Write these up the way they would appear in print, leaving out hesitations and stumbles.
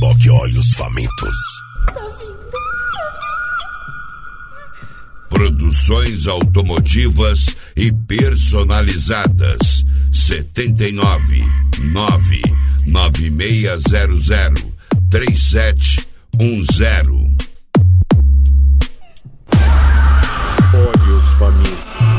Reboque Olhos Famintos. Produções automotivas e personalizadas. 799-9600-3710. Olhos Famintos.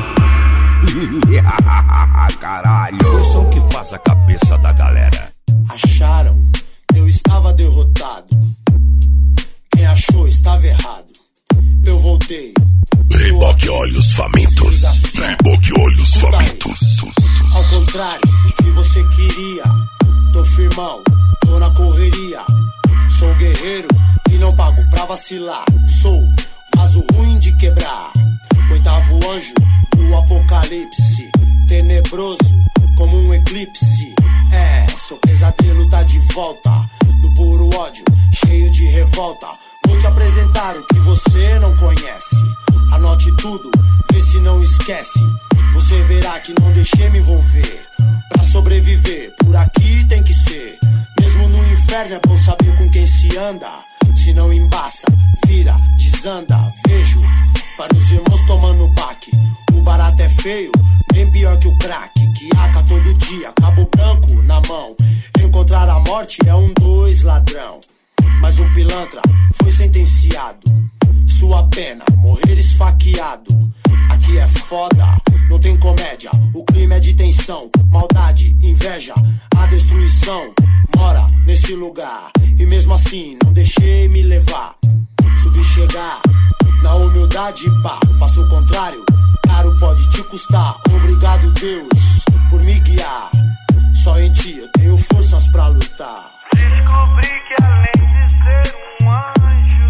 Caralho. O som que faz a cabeça da galera. Acharam que eu estava derrotado. Quem achou estava errado. Eu voltei. Reboque Olhos Famintos. Reboque Olhos Famintos. Ao contrário do que você queria, tô firmão, tô na correria. Sou guerreiro e não pago pra vacilar. Sou vaso ruim de quebrar. Oitavo anjo do apocalipse. Tenebroso como um eclipse. Seu pesadelo tá de volta. No puro ódio, cheio de revolta. Vou te apresentar o que você não conhece. Anote tudo, vê se não esquece. Você verá que não deixei me envolver. Pra sobreviver, por aqui tem que ser. Mesmo no inferno é bom saber com quem se anda. Se não embaça, vira, desanda. Vejo vários irmãos tomando baque. O barato é feio, bem pior que o crack. Que aca todo dia, cabo branco na mão. Encontrar a morte é 2 ladrão. Mas o pilantra foi sentenciado. Sua pena, morrer esfaqueado. Aqui é foda, não tem comédia. O crime é de tensão, maldade, inveja. A destruição mora nesse lugar. E mesmo assim não deixei me levar. Subi chegar, na humildade pá. Faço o contrário, caro pode te custar. Obrigado Deus por me guiar. Só em ti eu tenho forças pra lutar. Descobri que além de ser um anjo,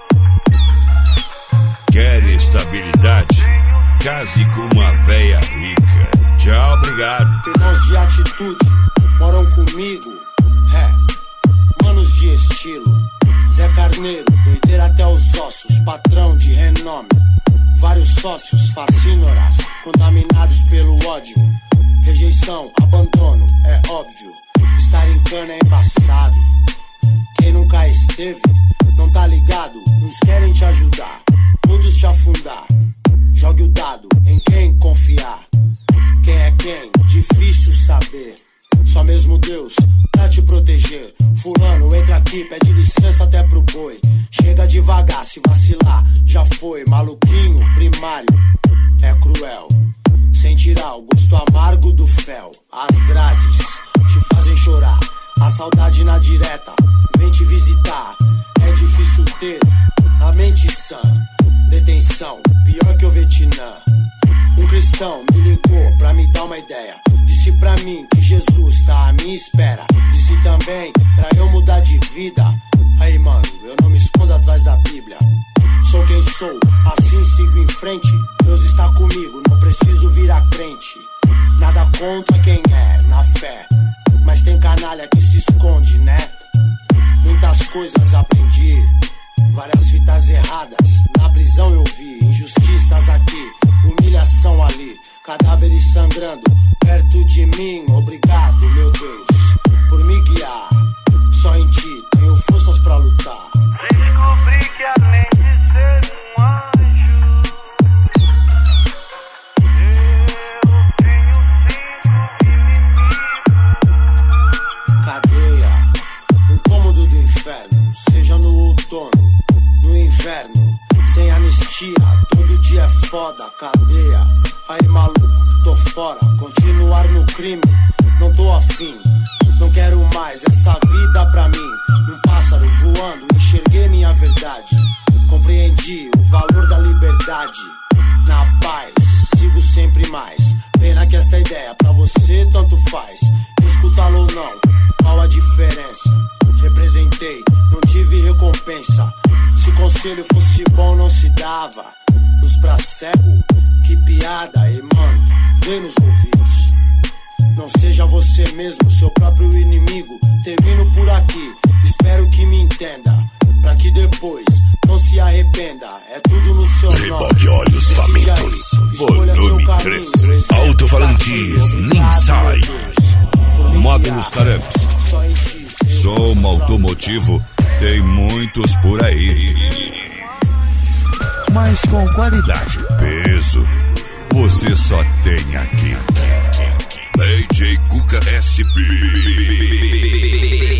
quer estabilidade? Case com uma véia rica. Tchau, obrigado. Irmãos de atitude moram comigo. Manos de estilo. Zé Carneiro, doideira até os ossos. Patrão de renome. Vários sócios, fascínoras, contaminados pelo ódio. Rejeição, abandono, é óbvio. Estar em cana é embaçado. Quem nunca esteve, não tá ligado. Uns querem te ajudar, outros te afundar. Jogue o dado em quem confiar. Quem é quem? Difícil saber. Só mesmo Deus pra te proteger. Fulano, entra aqui, pede licença até pro boi. Chega devagar, se vacilar, já foi. Maluquinho, primário, é cruel. Sem tirar o gosto amargo do fel. As grades te fazem chorar. A saudade na direta vem te visitar. É difícil ter a mente sã. Detenção, pior que o Vietnã. Um cristão me ligou pra me dar uma ideia. Disse pra mim que Jesus tá à minha espera. Disse também pra eu mudar de vida. Aí mano, eu não me escondo atrás da Bíblia. Sou quem sou, assim sigo em frente. Deus está comigo, não preciso virar crente. Nada contra quem é, na fé. Mas tem canalha que se esconde, né? Muitas coisas aprendi, várias fitas erradas. Na prisão eu vi injustiças aqui, humilhação ali, cadáveres sangrando perto de mim. Obrigado, meu Deus, por me guiar. Só em ti tenho forças pra lutar. descobri que além de ser um anjo, eu tenho 5 inimigos. Cadeia, um cômodo do inferno. Seja no outono, no inverno. Sem anistia, todo dia é foda. Cadeia, aí maluco, tô fora. Continuar no crime, não tô afim. Não quero mais essa vida pra mim. Num pássaro voando, enxerguei minha verdade. Compreendi o valor da liberdade. Na paz, sigo sempre mais. Pena que esta ideia pra você tanto faz. Escutá-lo ou não, qual a diferença? Representei, não tive recompensa. Se conselho fosse bom não se dava. Luz pra cego, que piada. E mano, dê nos ouvidos. Não seja você mesmo, seu próprio inimigo. Termino por aqui, espero que me entenda. Pra que depois não se arrependa. É tudo no seu nome. Reboque Olhos Famintos. Volume 3. Alto-falantes Ninsai. Módulos Taramps. Som automotivo automotivo tem muitos por aí, mas com qualidade e peso você só tem aqui. DJ Cuca SP.